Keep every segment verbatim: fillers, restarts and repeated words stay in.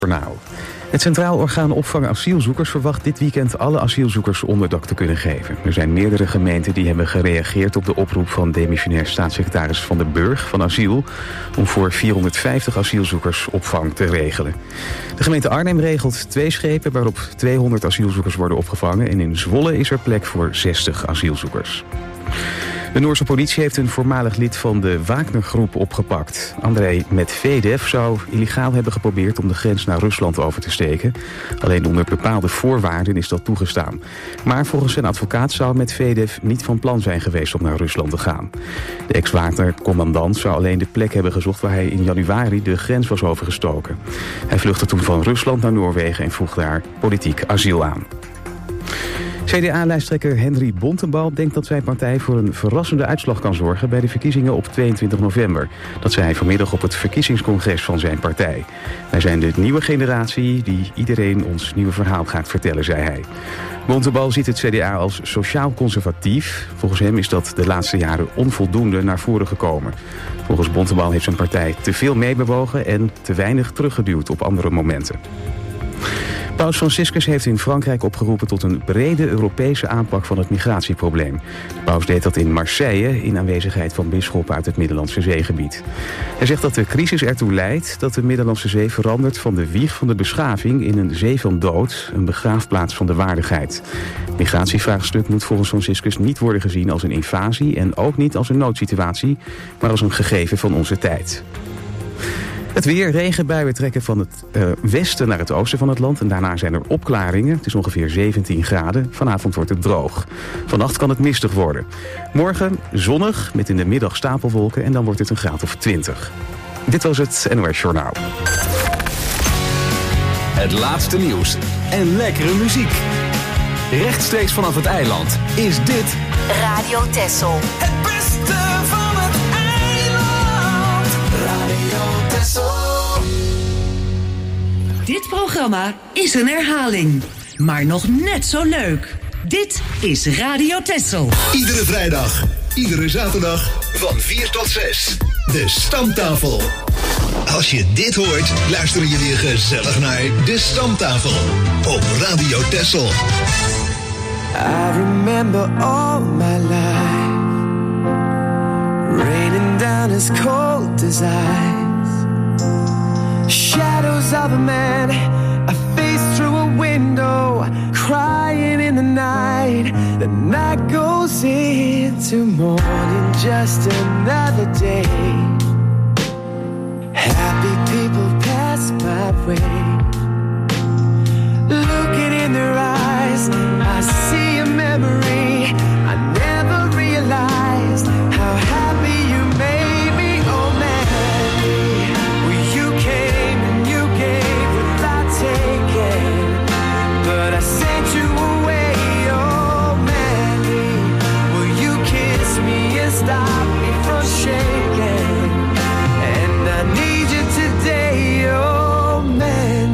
Nou, het Centraal Orgaan Opvang Asielzoekers verwacht dit weekend alle asielzoekers onderdak te kunnen geven. Er zijn meerdere gemeenten die hebben gereageerd op de oproep van demissionair staatssecretaris Van der Burg van Asiel om voor vierhonderdvijftig asielzoekers opvang te regelen. De gemeente Arnhem regelt twee schepen waarop tweehonderd asielzoekers worden opgevangen en in Zwolle is er plek voor zestig asielzoekers. De Noorse politie heeft een voormalig lid van de Wagner-groep opgepakt. Andrei Medvedev zou illegaal hebben geprobeerd om de grens naar Rusland over te steken. Alleen onder bepaalde voorwaarden is dat toegestaan. Maar volgens zijn advocaat zou Medvedev niet van plan zijn geweest om naar Rusland te gaan. De ex-Wagner-commandant zou alleen de plek hebben gezocht waar hij in januari de grens was overgestoken. Hij vluchtte toen van Rusland naar Noorwegen en vroeg daar politiek asiel aan. C D A-lijsttrekker Henry Bontebal denkt dat zijn partij voor een verrassende uitslag kan zorgen bij de verkiezingen op tweeëntwintig november. Dat zei hij vanmiddag op het verkiezingscongres van zijn partij. Wij zijn de nieuwe generatie die iedereen ons nieuwe verhaal gaat vertellen, zei hij. Bontebal ziet het C D A als sociaal conservatief. Volgens hem is dat de laatste jaren onvoldoende naar voren gekomen. Volgens Bontebal heeft zijn partij te veel meebewogen en te weinig teruggeduwd op andere momenten. Paus Franciscus heeft in Frankrijk opgeroepen tot een brede Europese aanpak van het migratieprobleem. De paus deed dat in Marseille in aanwezigheid van bisschoppen uit het Middellandse Zeegebied. Hij zegt dat de crisis ertoe leidt dat de Middellandse Zee verandert van de wieg van de beschaving in een zee van dood, een begraafplaats van de waardigheid. Het migratievraagstuk moet volgens Franciscus niet worden gezien als een invasie en ook niet als een noodsituatie, maar als een gegeven van onze tijd. Het weer, regenbuien trekken van het uh, westen naar het oosten van het land en daarna zijn er opklaringen. Het is ongeveer zeventien graden. Vanavond wordt het droog. Vannacht kan het mistig worden. Morgen zonnig met in de middag stapelwolken en dan wordt het een graad of twintig. Dit was het N O S Journaal. Het laatste nieuws en lekkere muziek. Rechtstreeks vanaf het eiland is dit Radio Texel. Het beste van het eiland. Radio Texel. Dit programma is een herhaling, maar nog net zo leuk. Dit is Radio Texel. Iedere vrijdag, iedere zaterdag van vier tot zes. De Stamtafel. Als je dit hoort, luister je weer gezellig naar De Stamtafel op Radio Texel. I remember all my life raining down as cold as ice. Shadows of a man I faced through a window, crying in the night. The night goes into morning, just another day. Happy people pass my way. Looking in their eyes, I see a memory. I never realized how happy you made me. Oh Mandy, well you came and you gave without taking, but I sent you away. Oh Mandy, will you kiss me and stop me from shaking? And I need you today. Oh Mandy.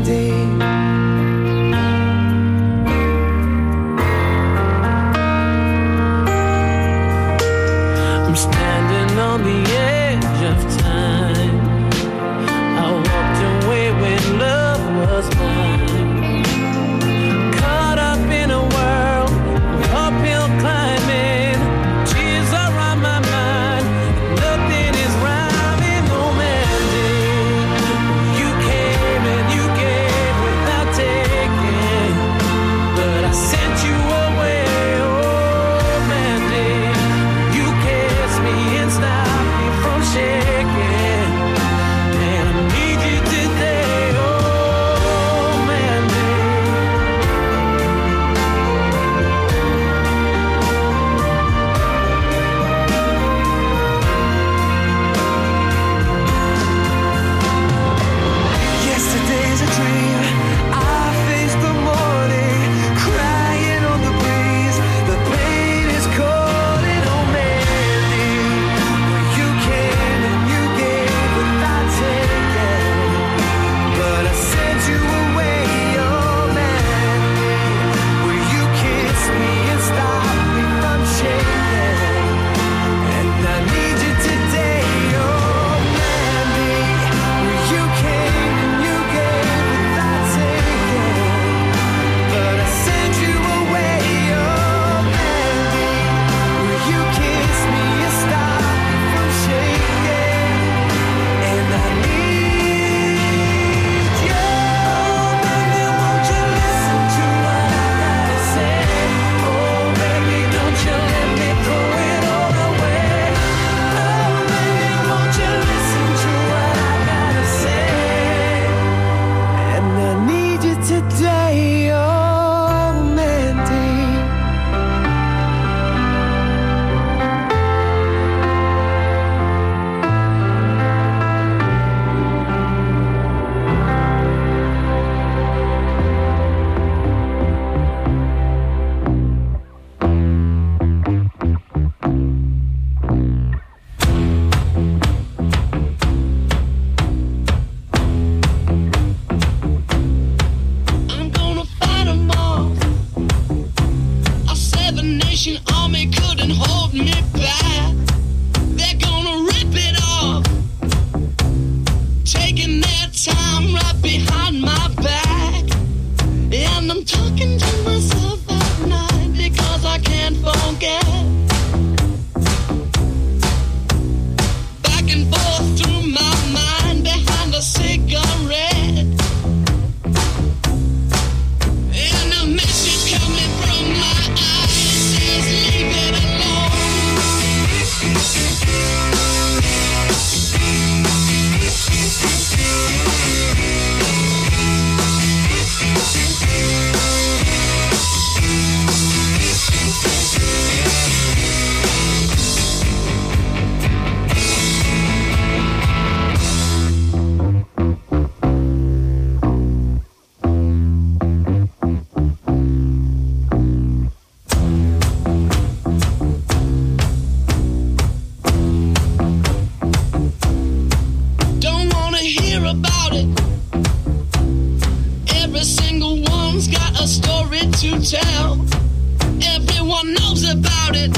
story to tell. Everyone knows about it.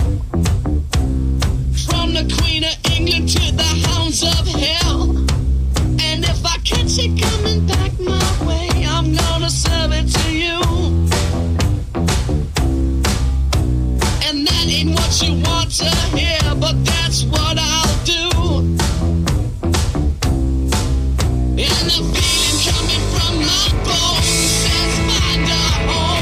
From the Queen of England to the hounds of hell. And if I catch it coming back my way, I'm gonna serve it to you. And that ain't what you want to hear, but that's what I'll do. And the feeling coming from my bones says find a home.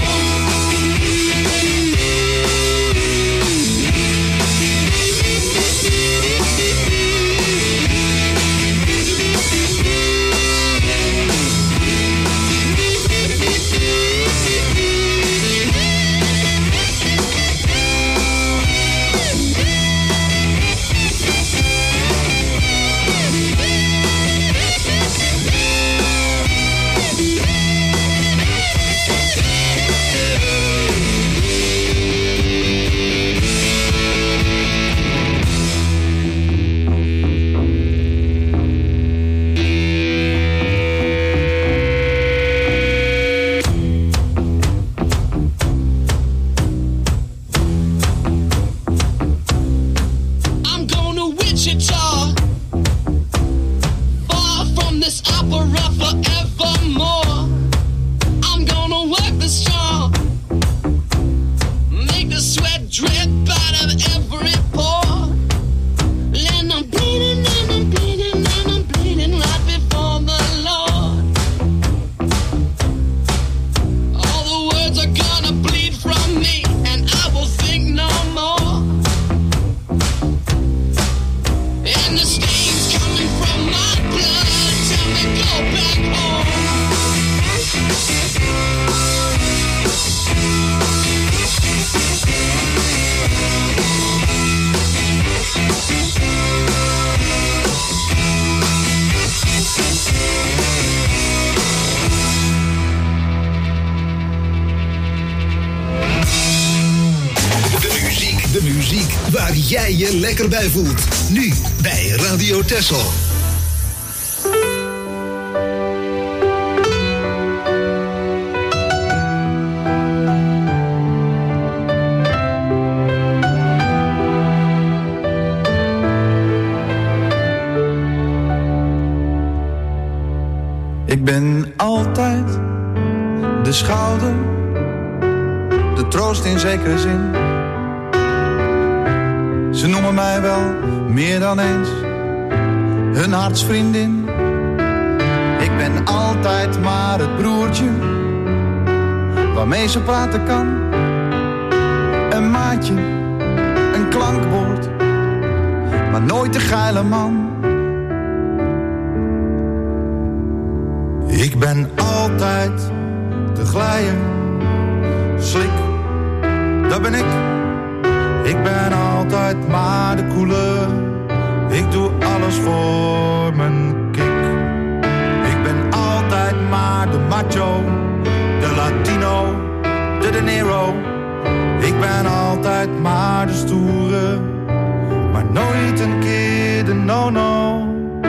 Jij je lekker bij voelt. Nu bij Radio Texel. Ik ben altijd de schouder, de troost in zekere zin. Ze noemen mij wel meer dan eens hun hartsvriendin. Ik ben altijd maar het broertje waarmee ze praten kan. Een maatje, een klankwoord, maar nooit de geile man. Ik ben altijd de glijer, slik, dat ben ik. Ik ben altijd maar de koele, ik doe alles voor mijn kick. Ik ben altijd maar de macho, de Latino, de De Niro. Ik ben altijd maar de stoere, maar nooit een keer de no-no.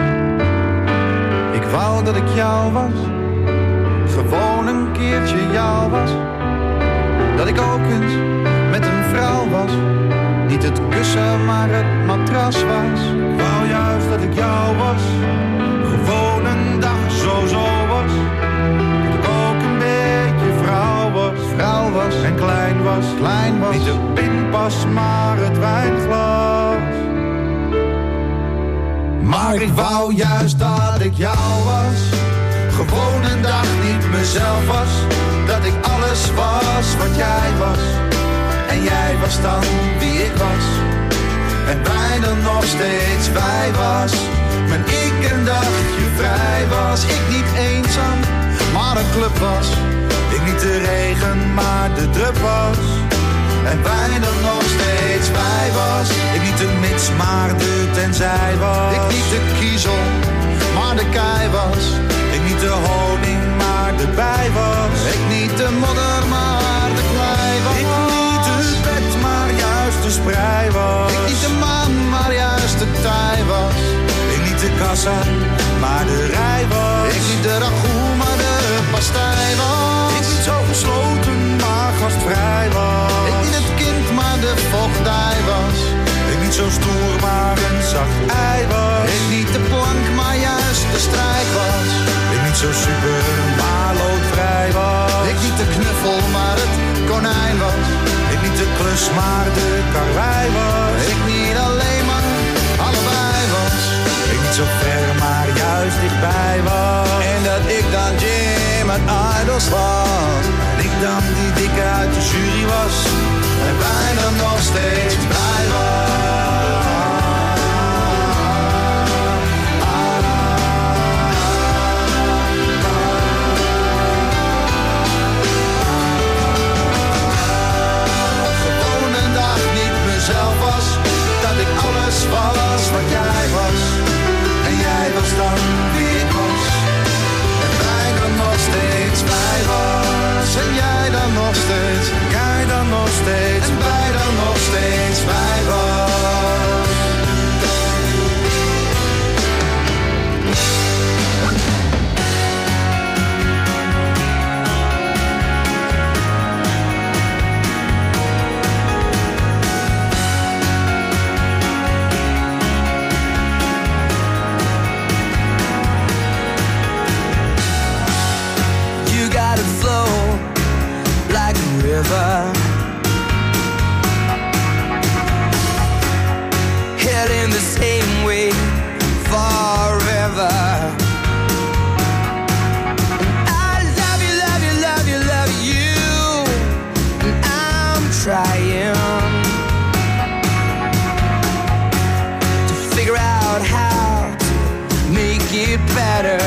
Ik wou dat ik jou was, gewoon een keertje jou was. Dat ik ook eens met een vrouw was. Niet het kussen, maar het matras was. Ik wou juist dat ik jou was. Gewoon een dag zo zo was. Dat ik ook een beetje vrouw was. Vrouw was en klein was. Klein was. Niet de pinpas, maar het wijnglas. Maar ik wou juist dat ik jou was. Gewoon een dag niet mezelf was. Dat ik alles was wat jij was. En jij was dan wie ik was. En bijna nog steeds wij was. Maar ik een dagje vrij was. Ik niet eenzaam, maar een club was. Ik niet de regen, maar de drup was. En bijna nog steeds wij was. Ik niet de mits, maar de tenzij was. Ik niet de kiezel, maar de kei was. Ik niet de honing, maar de bij was. Ik niet de modder, maar de klei was. Ik niet de bed, maar juist de sprei was. Ik niet de maan, maar juist de tij was. Ik niet de kassa, maar de rij was. Ik niet de ragout, maar de pastei was. Ik niet zo gesloten, maar maar de karwei was. Ik niet alleen maar allebei was. Ik niet zo ver maar juist dichtbij was. En dat ik dan Jim uit Idols was. En ik dan die dikke uit de jury was. En bijna nog steeds blij was. Zelf was, dat ik alles was wat jij was. En jij was dan wie ik was. En wij dan nog steeds bij was. En jij dan nog steeds, en jij dan nog steeds. En wij dan nog steeds bij was. Heading the same way forever. And I love you, love you, love you, love you. And I'm trying to figure out how to make it better.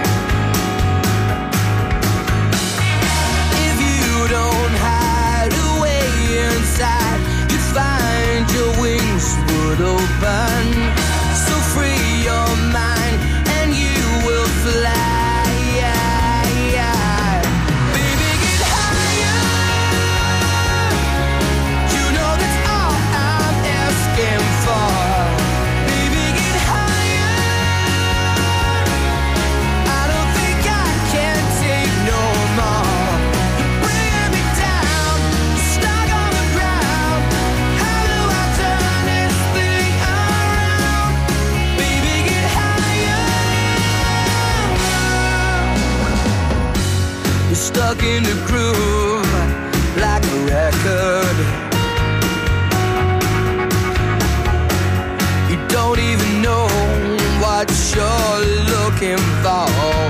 You'd find your wings would open. So free your mind and you will fly. Baby, get higher. You know that's all I'm asking for. Baby, get higher. I don't think I can take no more. You're bringing me down, stuck on the ground. How do I turn this thing around? Baby, get higher. You're stuck in the groove like a record. You don't even know what you're looking for.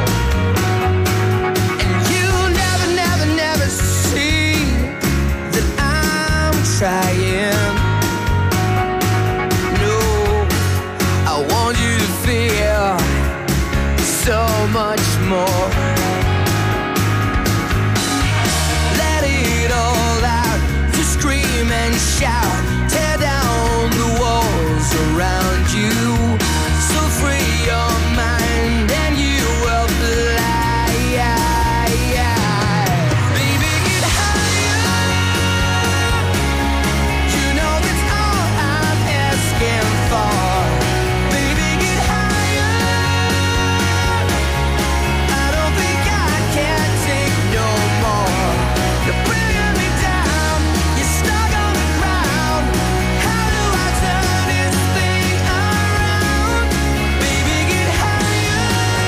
And you never, never, never see that I'm trying. No, I want you to feel so much more. Let it all out, just scream and shout. Tear down the walls around you. So free your mind and you will fly. Baby, get higher. You know that's all I'm asking for. Baby, get higher. I don't think I can take no more. You're bringing me down. You're stuck on the ground. How do I turn this thing around? Baby, get higher.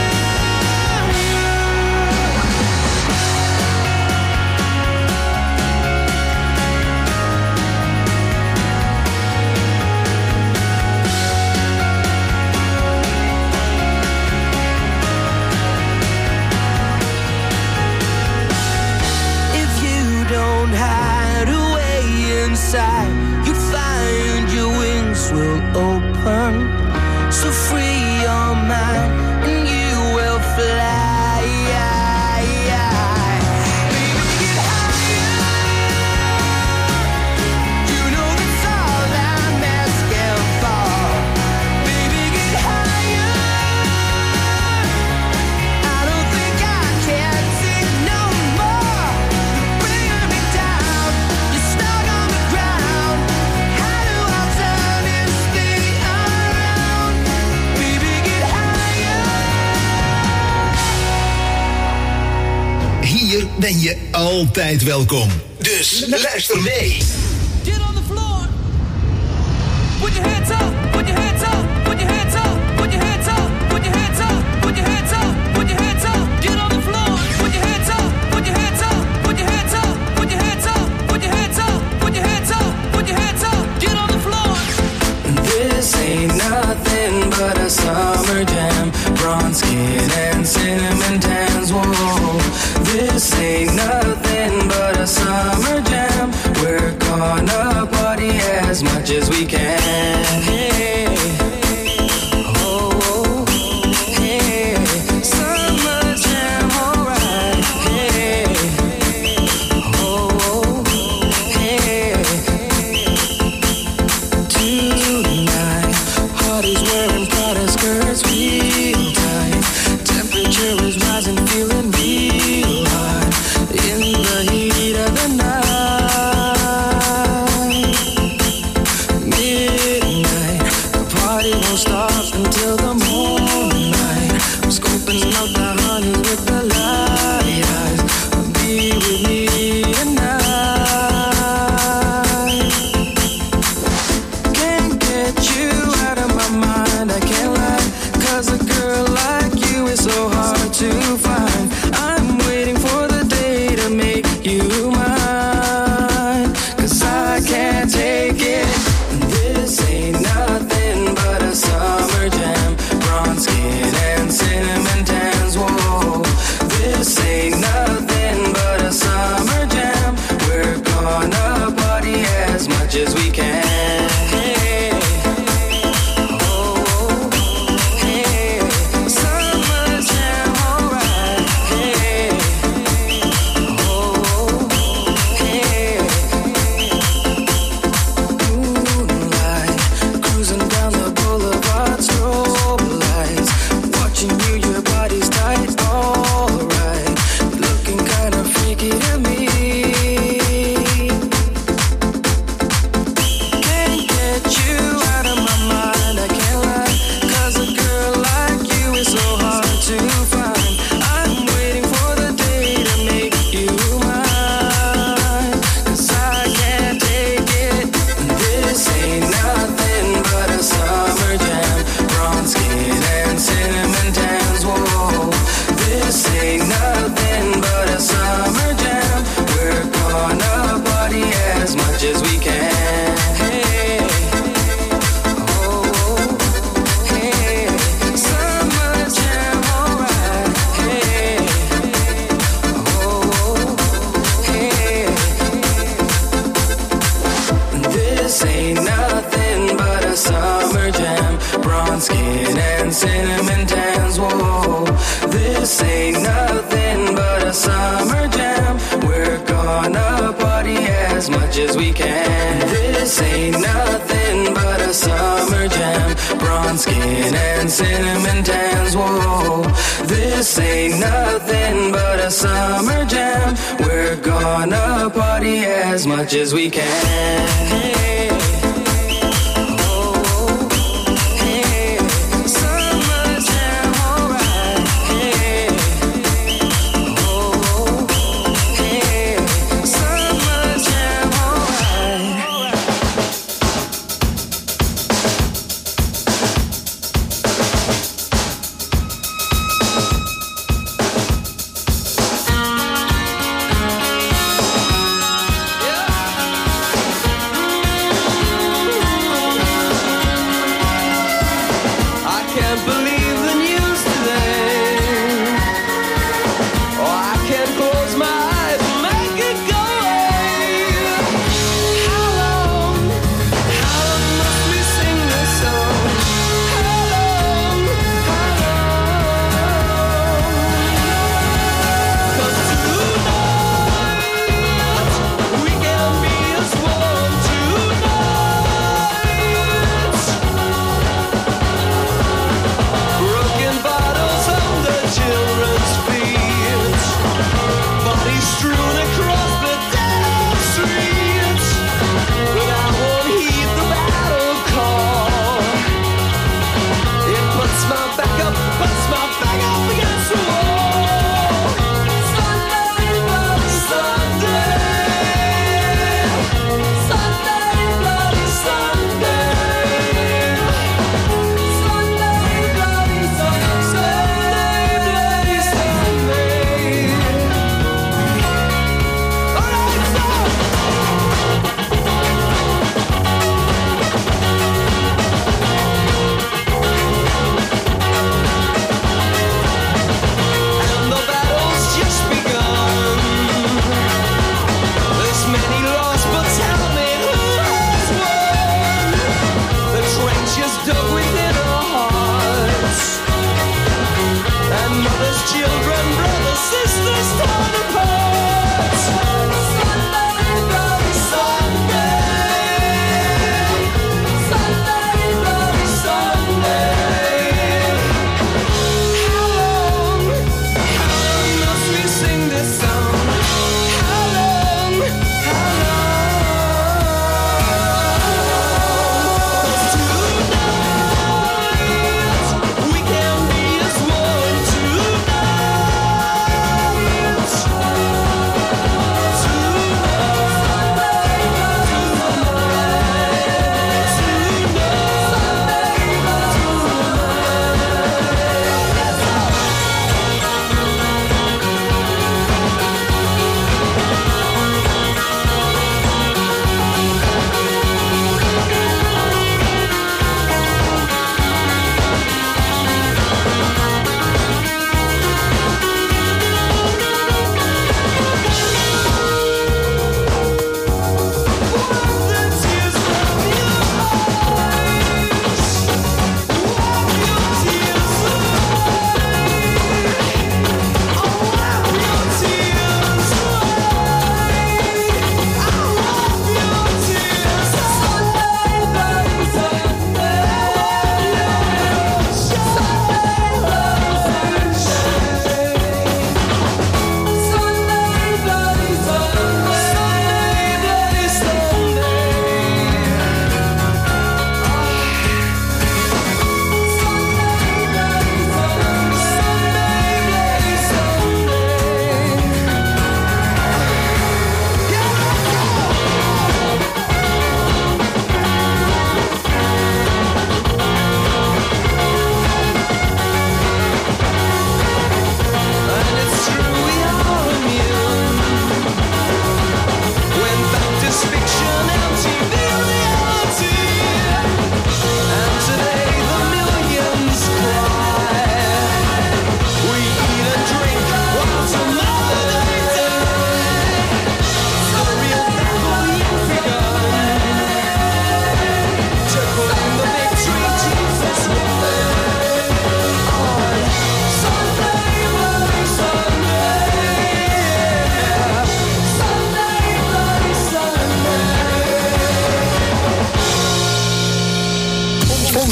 If you don't hide away inside, you'd find your wings will open. So free your mind and you will fly. Baby, get higher. You know that's all I'm asking for. Baby, get higher. I don't think I can take no more. You're bringing me down. You're stuck on the ground. How do I turn this thing around? Baby, get higher. Hier ben je altijd welkom. Dus luister mee. Get on the floor. Put your hands up. Put your hands up. Put your hands up. Put your hands up. Put your hands up. Put your hands up. Put your hands up. Get on the floor. Put your hands up. Put your hands up. Put your hands up. Put your hands up. Put your hands up. Put your hands up. Put your This ain't nothing but a summer jam. We're gonna party as much as we can. Hey, oh, oh, hey, summer jam, alright. Hey, oh, oh, hey, tonight, party's wearing Prada skirts real tight. Temperature is rising, feeling real hot in the heat of the night. Midnight, the party won't stop until the morning. I'm scoping out the honey with the light eyes. Be with me tonight. Can't get you out of my mind, I can't lie. Cause a girl like you is so hard to find. I'm waiting for the day to make you mine. Cause I can't take it. This ain't nothing but a summer jam. Bronze skin and cinnamon tans, whoa. This ain't nothing but a summer jam. We're gonna party as much as we can. Hey, oh, hey, summer jam, alright. Hey, oh, hey, moonlight, cruising down the boulevard, strobe lights, watching you, your body's tight, alright, looking kinda freaky to me. Can't get you out of my mind, I can't lie. Cause a girl like you is so hard to find. I'm waiting for the day to make you mine. Cause I can't take it. This ain't nothing but a summer jam. Bronze skin and cinnamon tans, whoa. This ain't nothing but a summer jam. We're gonna party as much as we can. Hey, oh, hey, summer jam, alright. Hey, oh, hey, this ain't nothing but a summer jam. Bronze skin and cinnamon tans, whoa. This ain't nothing but a summer jam. We're gonna party as much as we can. This ain't nothing but a summer jam. Bronze skin and cinnamon tans, whoa. This ain't nothing but a summer jam. We're gonna party as much as we can. Hey, oh, hey, summer jam, alright. Hey, oh, hey, summer jam, alright.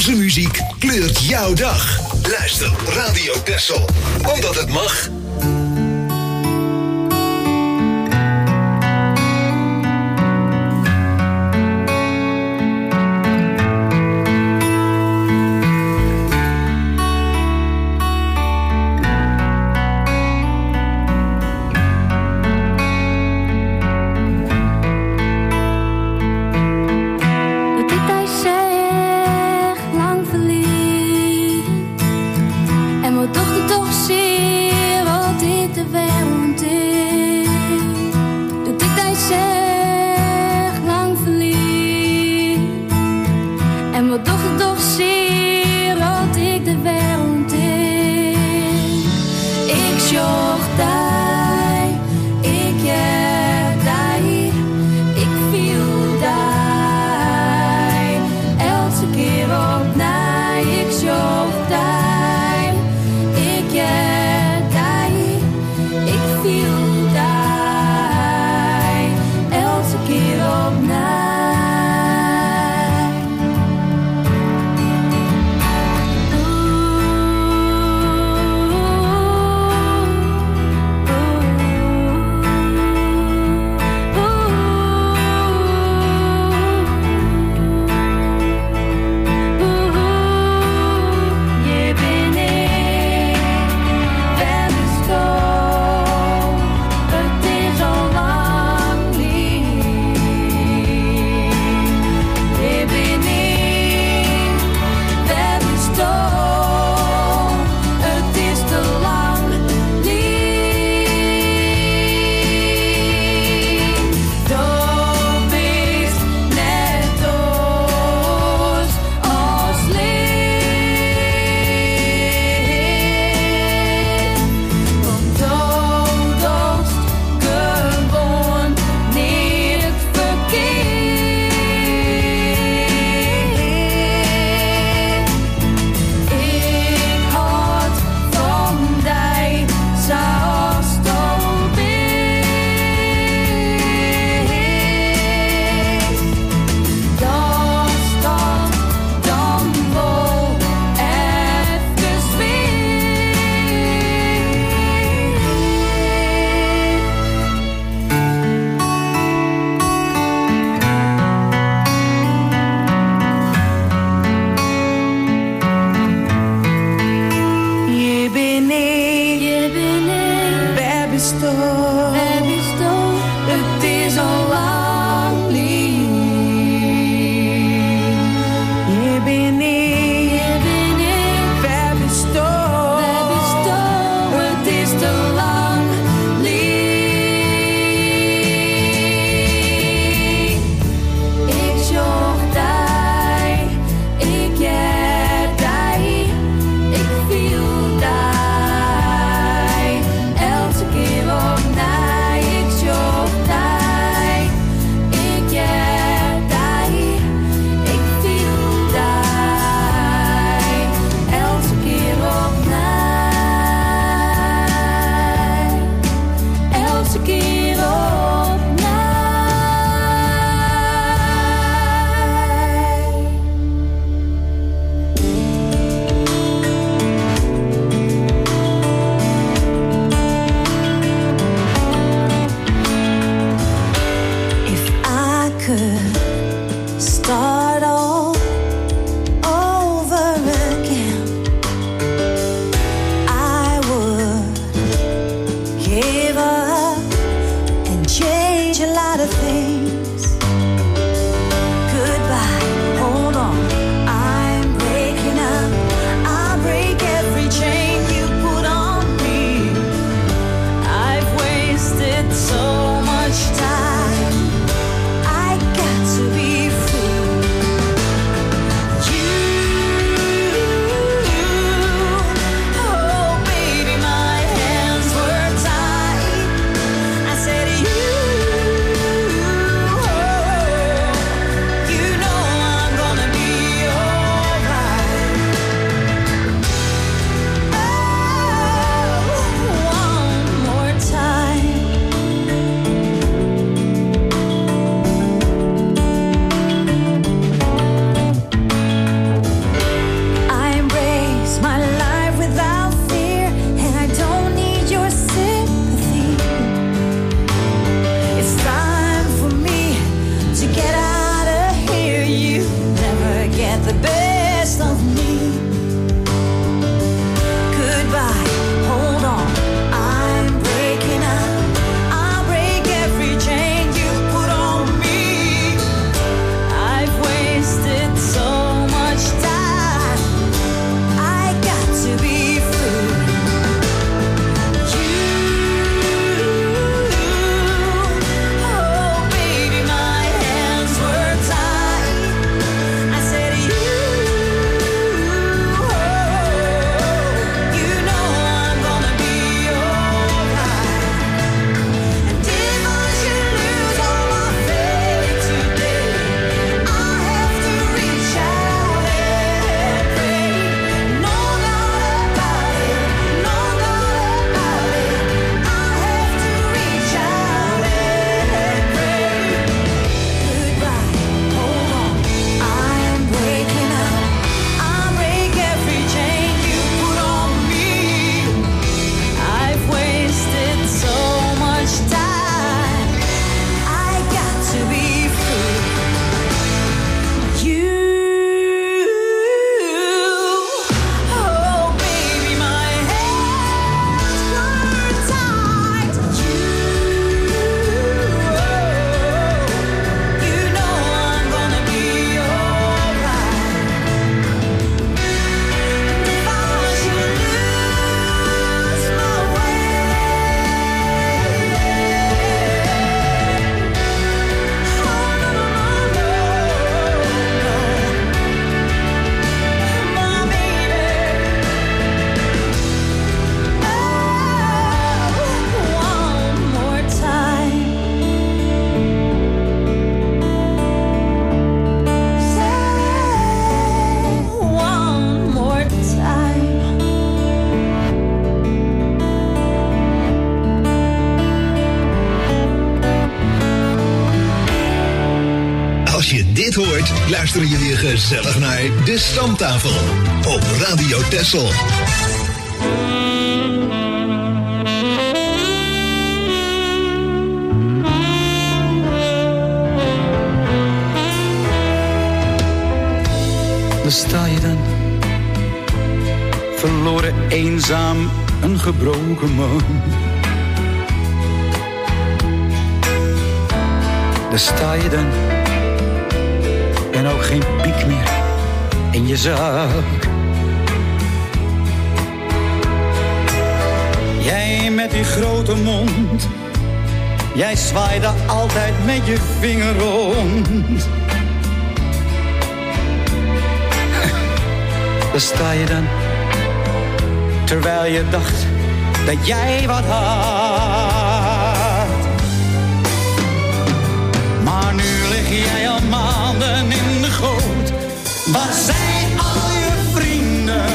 Onze muziek kleurt jouw dag. Luister Radio Texel, omdat het mag. En wat dacht ik toch zeer dit hoort, luisteren jullie gezellig naar De Stamtafel op Radio Texel. Daar sta je dan, verloren, eenzaam, een gebroken man. Daar sta je dan, en ook geen piek meer in je zak. Jij met die grote mond, jij zwaaide altijd met je vinger rond. Daar sta je dan, terwijl je dacht dat jij wat had. Maar nu lig jij al maanden in de goot. Waar zijn al je vrienden?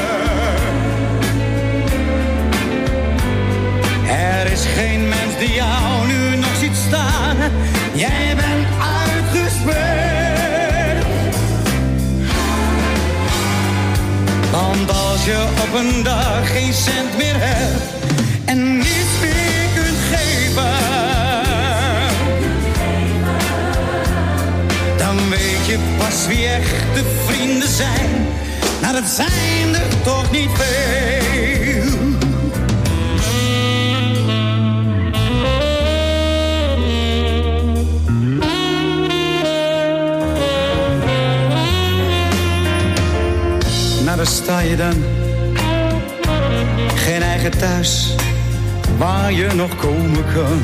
Er is geen mens die jou nu nog ziet staan. Jij bent uitgespeeld. Want als je op een dag geen cent meer hebt en niets meer kunt geven, dan weet je pas wie echte vrienden zijn. Nou, dat zijn er toch niet veel. Nou, daar sta je dan, geen eigen thuis waar je nog komen kan.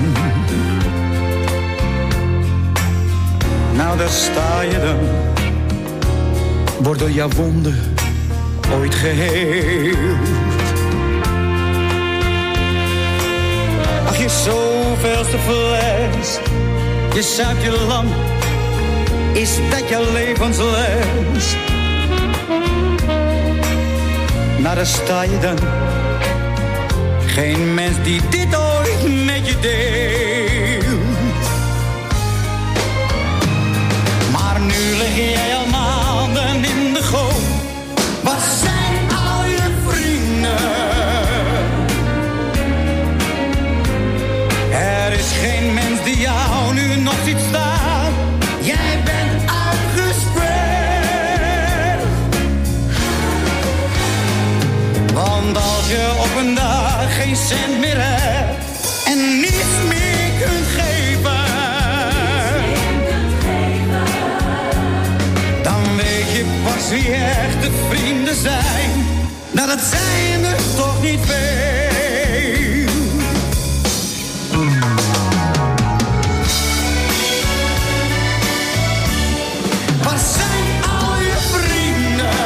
Nou, daar sta je dan, wordt door jouw wonden ooit geheeld. Ach, je zoveelste fles, je zuipt je lam, is dat jouw levensles? Nou, daar sta je dan, geen mens die dit ooit met je deelt. Maar nu lig jij al maanden in de goot. Waar zijn al je vrienden? Er is geen mens die jou nu nog ziet staan. Jij bent uitgespeeld. Want als je op een dag geen cent meer hebt en niets meer kunt geven, dan weet je pas wie echte vrienden zijn. Nou, dat zijn er toch niet veel. Waar zijn al je vrienden?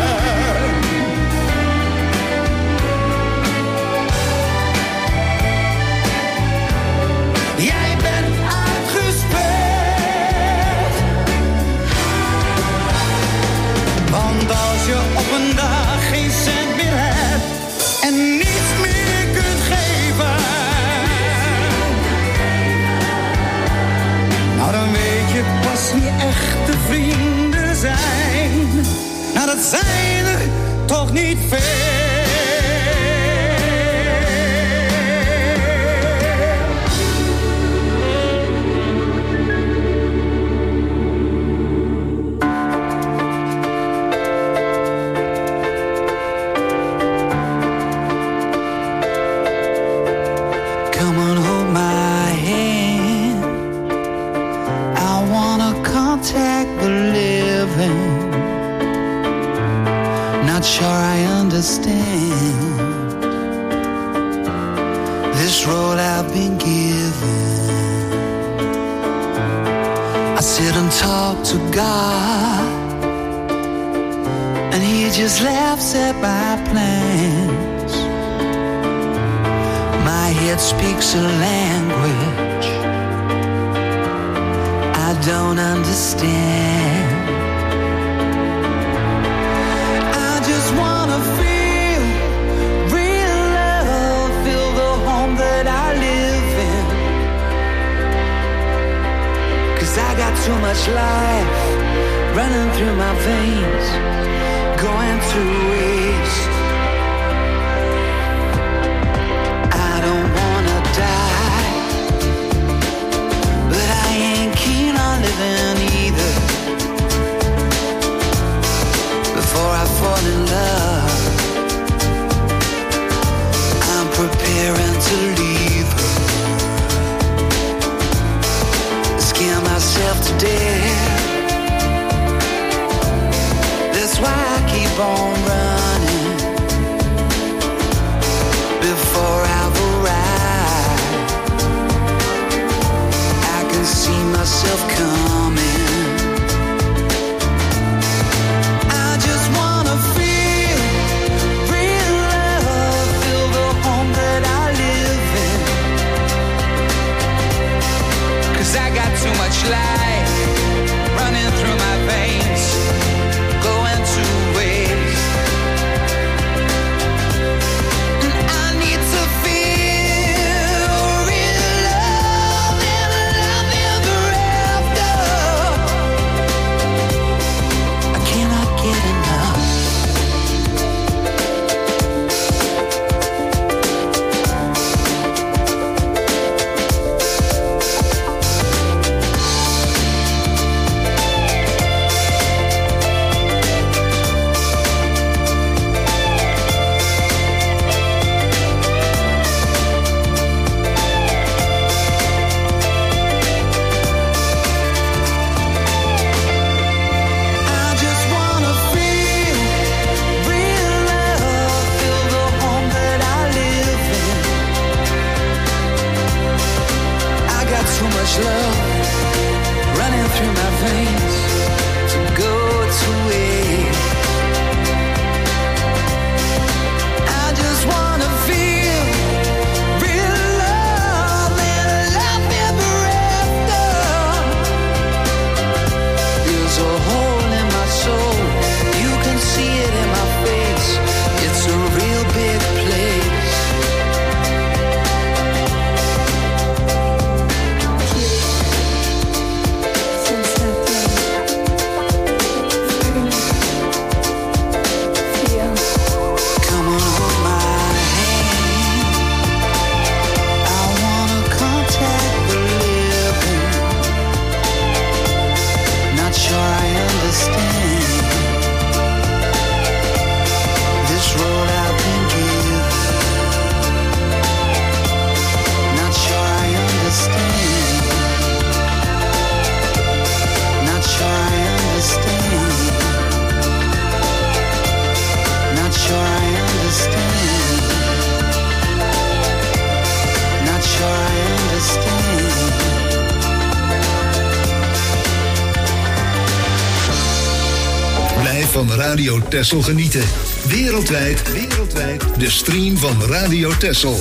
Jij bent uitgespeeld. Want als je op een dag geen cent meer hebt en niets meer kunt geven, nou, dan weet je pas wie echte vrienden zijn. Nou, dat zijn er toch niet veel. Come on, hold my hand. I wanna contact the living. Not sure I understand this road I've been given. I sit and talk to God, and He just laughs at my plans. My head speaks a language I don't understand. I just wanna feel real love, feel the home that I live in. 'Cause I got too much life running through my veins, going to waste. I don't wanna die, but I ain't keen on living either. Before I fall in love, I'm preparing to leave her. Scare myself to death. That's why I keep on running before I've arrived. I can see myself coming. I just wanna feel real love, feel the home that I live in. 'Cause I got too much life running through my veins, going to waste. And I need to feel real love and love ever after. I cannot get enough. I just wanna feel real love, feel the home that I live in. I got too much love running through my veins to go to waste. I just wanna feel real love and love ever after. There's a hole in my soul, you can see it in my face. It's a real big place. Come on, hold my hand. I wanna contact the living. Not sure I understand this road I've been given. Not sure I understand. Not sure I understand. Not sure I understand. Not sure I understand. Blijf van Radio Texel genieten. Wereldwijd, wereldwijd. De stream van Radio Texel.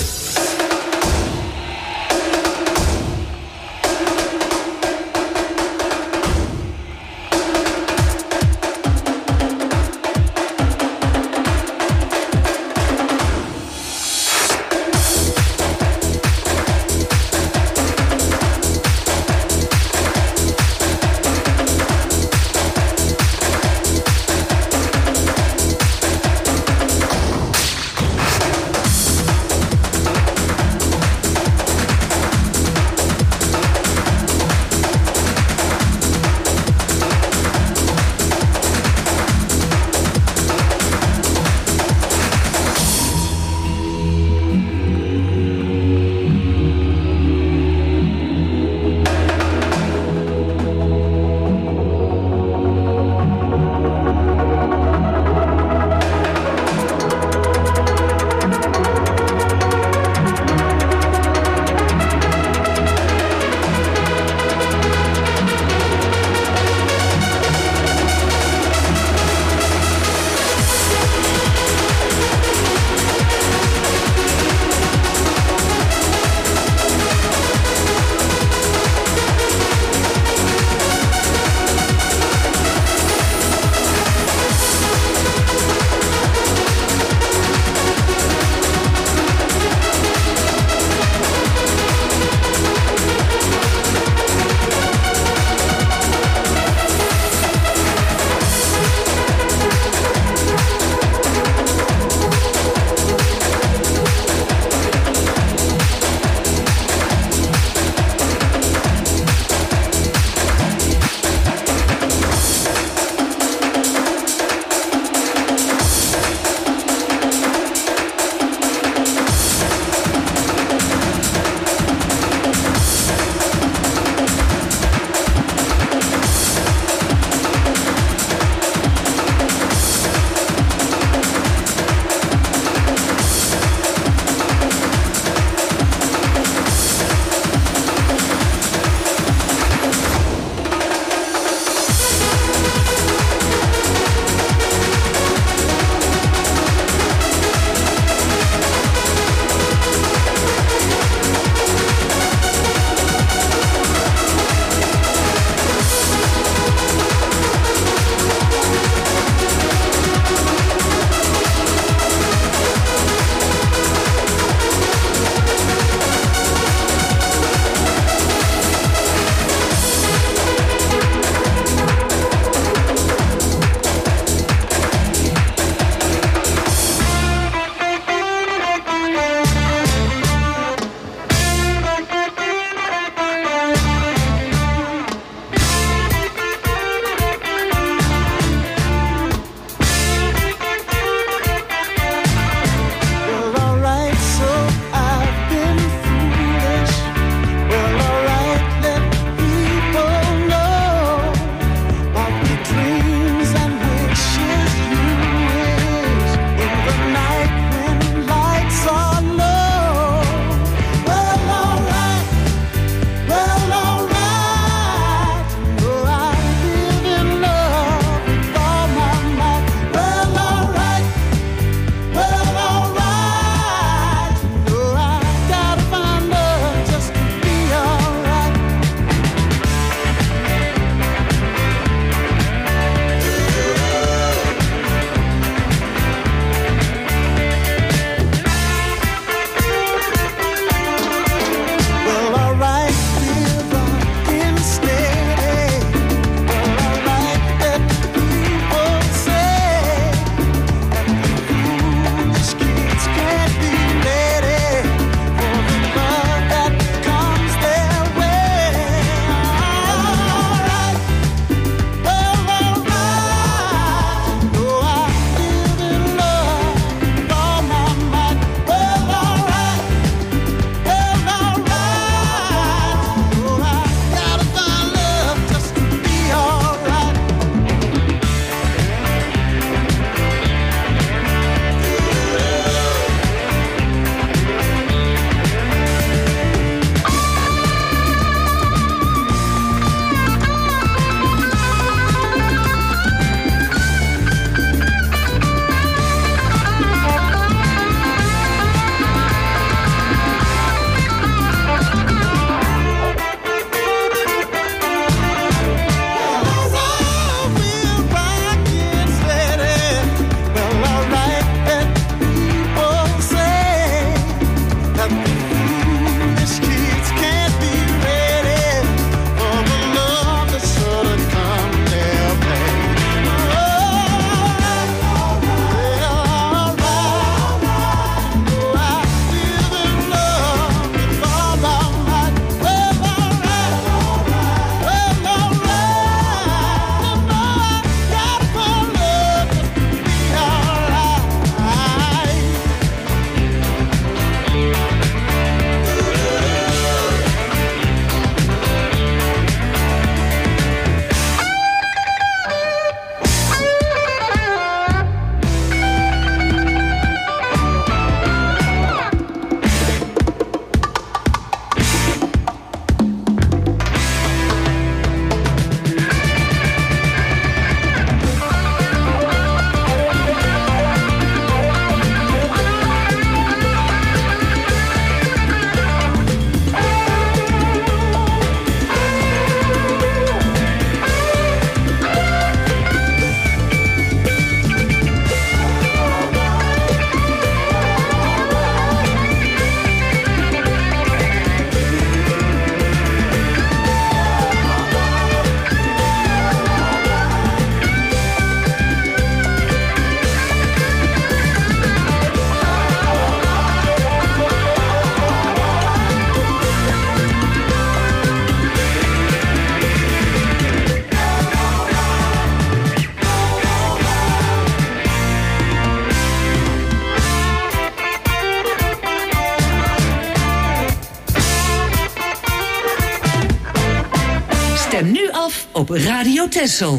Stem nu af op Radio Texel.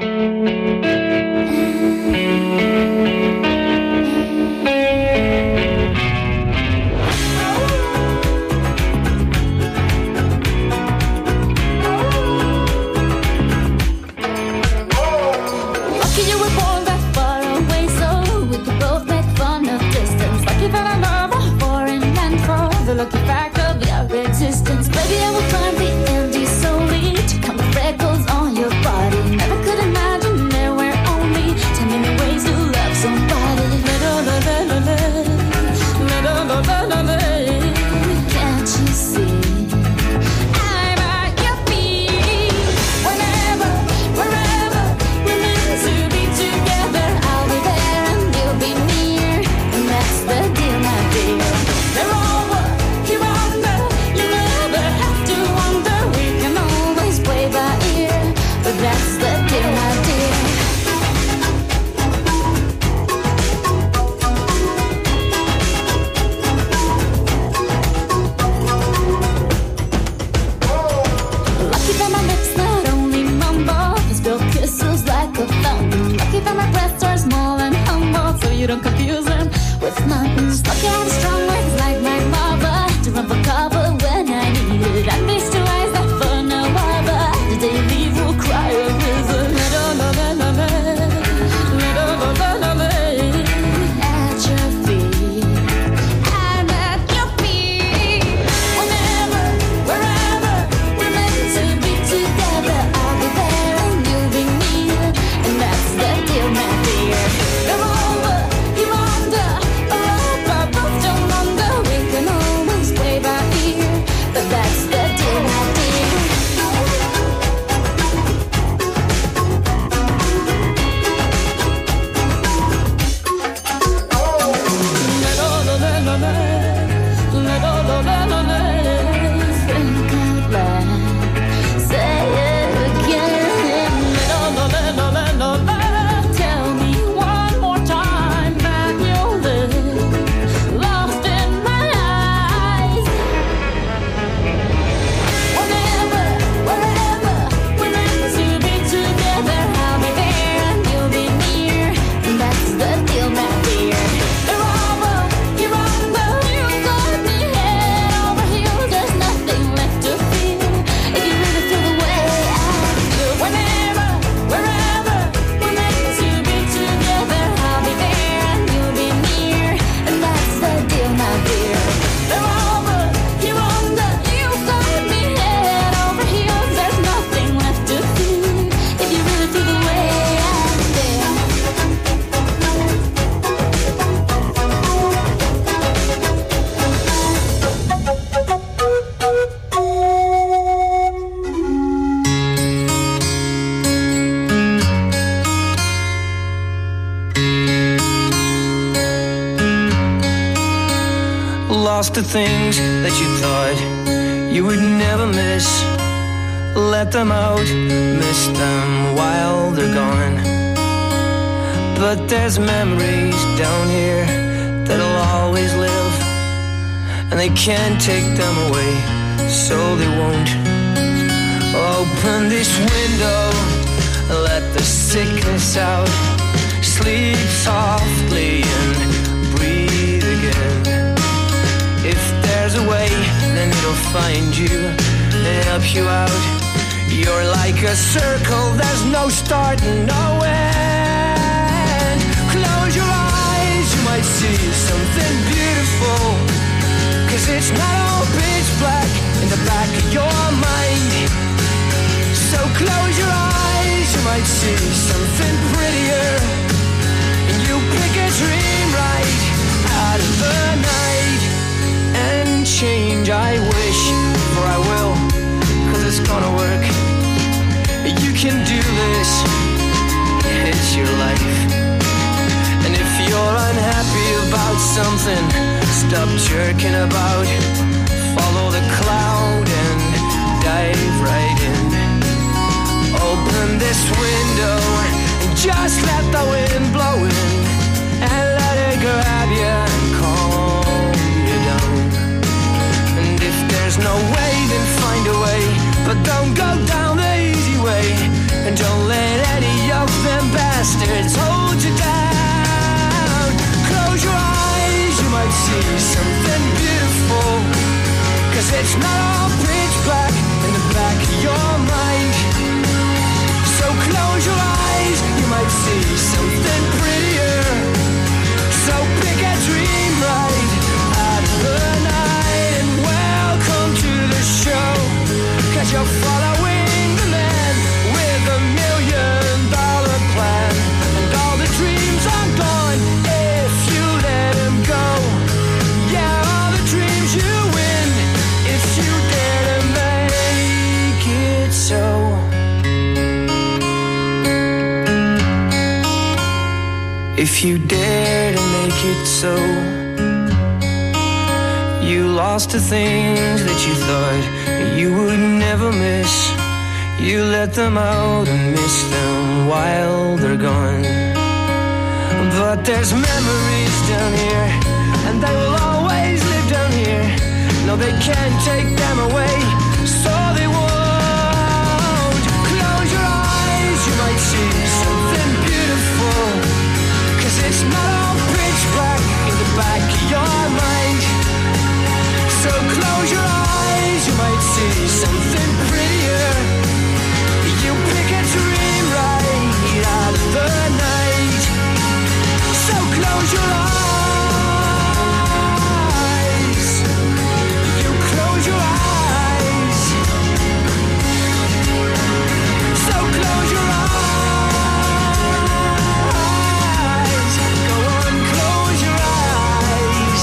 Lucky fact of your existence. Baby, I will climb the empty solely to come with freckles on your body. Never could imagine there were only ten million ways to love somebody. Can't you see? I'm at your feet. Whenever, wherever we're meant to be together, I'll be there and you'll be near, and that's the deal, my dear. They're all that's the deal, my dear. Lucky that my lips not only mumble, they spill kisses like a fountain. Lucky that my breasts are small and humble, so you don't confuse them with mountains. Lucky I have strong legs like my mother to run for cover when I need it. And these two eyes that for no other, the day you leave will cry a river. At your feet, I'm at your feet. Whenever, wherever we're meant to be together, I'll be there and you'll be near, and that's the deal, my dear. You're over, you're under, or up, I both don't wonder. We can always play by ear, but that's the deal, my dear. Think out loud, say it again. Tell me one more time that you'll live lost in my eyes. Whenever, wherever we're meant to be together, I'll be there and you'll be near, and that's the deal, my dear. You're over, you're under, you got me head over heels. There's nothing left to feel if you really feel the way I do. Whenever, wherever we're meant to be together, I'll be there and you'll be near, and that's the deal, my dear. You're over, you're under, you got me head over heels. There's nothing left to feel if you really feel the way I feel. Lost the things that you thought you would never miss. Let them out, miss them while they're gone. But there's memories down here that'll always live, and they can't take them away, so they won't. Open this window, let the sickness out. Sleep softly and breathe again. If there's a way, then it'll find you and help you out. You're like a circle, there's no start and no end. Close your eyes, you might see something beautiful, 'cause it's not all pitch black in the back of your mind. So close your eyes, you might see something prettier, and you pick a dream right out of the night. And change I wish, for I will, 'cause it's gonna work. You can do this, it's your life. And if you're unhappy about something, stop jerking about. Follow the cloud and dive right in. Open this window and just let the wind blow in, and let it grab you and calm you down. And if there's no way, then find a way, but don't go down the Don't let any of them bastards hold you down. Close your eyes, you might see something beautiful. Cause it's not all pitch black in the back of your mind. So close your eyes, you might see something prettier. So pick a dream right out of the night and welcome to the show. Cause you're following the man with a million dollar plan. And all the dreams are gone if you let him go. Yeah, all the dreams you win if you dare to make it so. If you dare to make it so. You lost the things that you thought you would never miss. You let them out and miss them while they're gone. But there's memories down here, and they will always live down here. No, they can't take them away, so they won't. Close your eyes, you might see something beautiful. Cause it's not all pitch black in the back of your mind. So close your eyes, you might see something prettier. You pick a dream right out of the night. So close your eyes. You close your eyes. So close your eyes. Go on, close your eyes.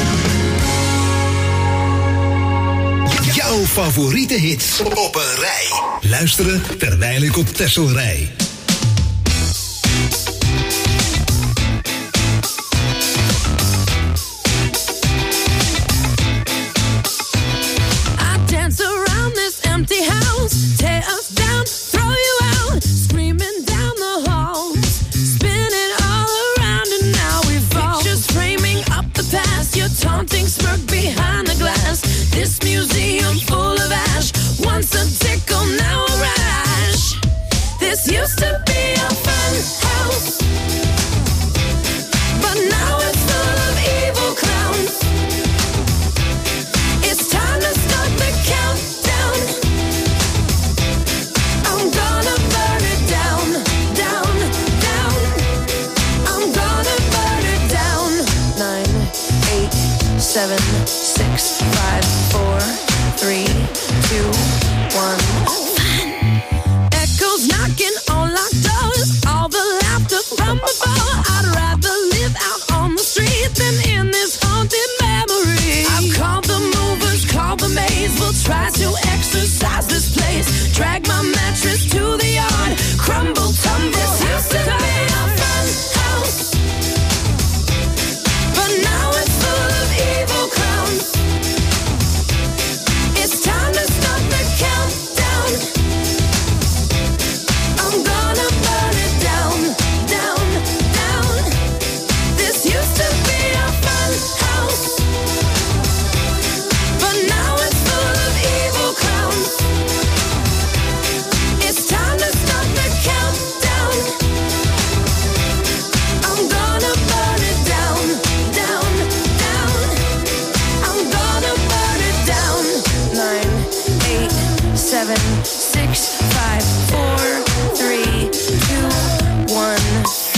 Jouw favoriete hits op een rij. Luisteren terwijl ik op Texel rij. I dance around this empty house, tear us down, throw you out, screaming down the halls, spinning all around and now we fall. Pictures framing up the past, your taunting smirk behind the glass. This museum full of ash, once a tickle, now a rash. This used to be a fun house, but now it's full of evil clowns. It's time to start the countdown. I'm gonna burn it down, down, down. I'm gonna burn it down. Nine, eight, seven, six, five, four, three, two, one. Echoes knocking on locked doors, all the laughter from before. I'd rather live out on the street than in this haunted memory. I've called the movers, called the maids, we'll try to exercise this place. Drag my mattress to the yard, crumble, tumble. This used to be a fun house, but now it's full of evil clowns. It's time to start the countdown. I'm gonna burn it down, down, down. This used to be a fun house, but now it's full of evil clowns. It's time to start the countdown. I'm gonna burn it down, down, down. I'm gonna burn it down. Nine, eight, seven, six, five, four, three, two, one.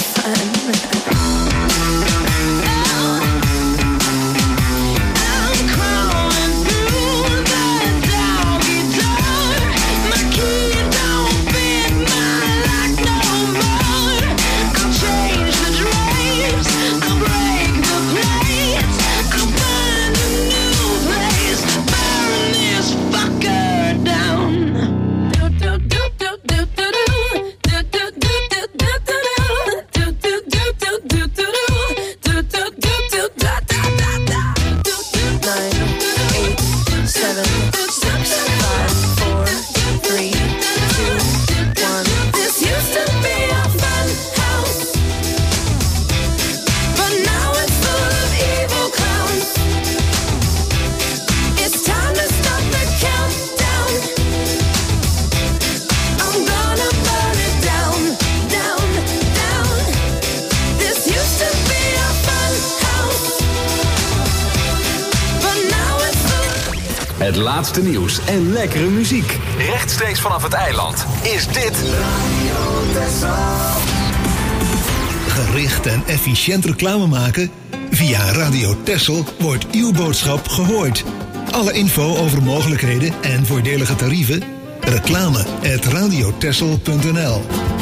I'm crawling through the doggy door. My key don't fit my lock no more. I'll change the drapes, I'll break the plates, I'll find a new place, burn this fucker down. Do do do do do do do do do do do do do do do do do do. laatste nieuws en lekkere muziek. Rechtstreeks vanaf het eiland is dit Radio Texel. Gericht en efficiënt reclame maken? Via Radio Texel wordt uw boodschap gehoord. Alle info over mogelijkheden en voordelige tarieven? Reclame at radiotexel punt n l.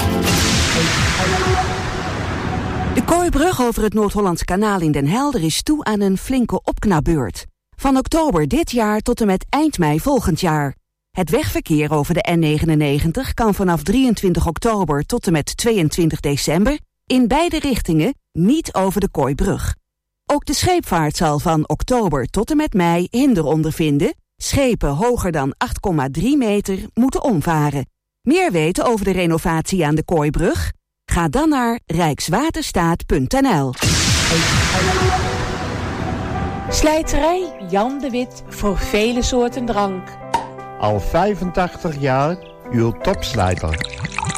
De Kooibrug over het Noord-Hollands Kanaal in Den Helder is toe aan een flinke opknapbeurt. Van oktober dit jaar tot en met eind mei volgend jaar. Het wegverkeer over de N negenennegentig kan vanaf drieëntwintig oktober tot en met tweeëntwintig december... in beide richtingen niet over de Kooibrug. Ook de scheepvaart zal van oktober tot en met mei hinder ondervinden. Schepen hoger dan acht komma drie meter moeten omvaren. Meer weten over de renovatie aan de Kooibrug? Ga dan naar rijkswaterstaat punt n l. Slijterij Jan de Wit voor vele soorten drank. Al vijfentachtig jaar uw topslijter.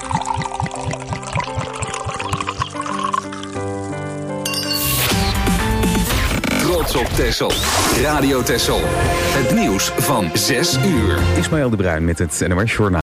Trots op Texel. Radio Texel. Het nieuws van zes uur. Ismaël de Bruin met het N O S Journaal.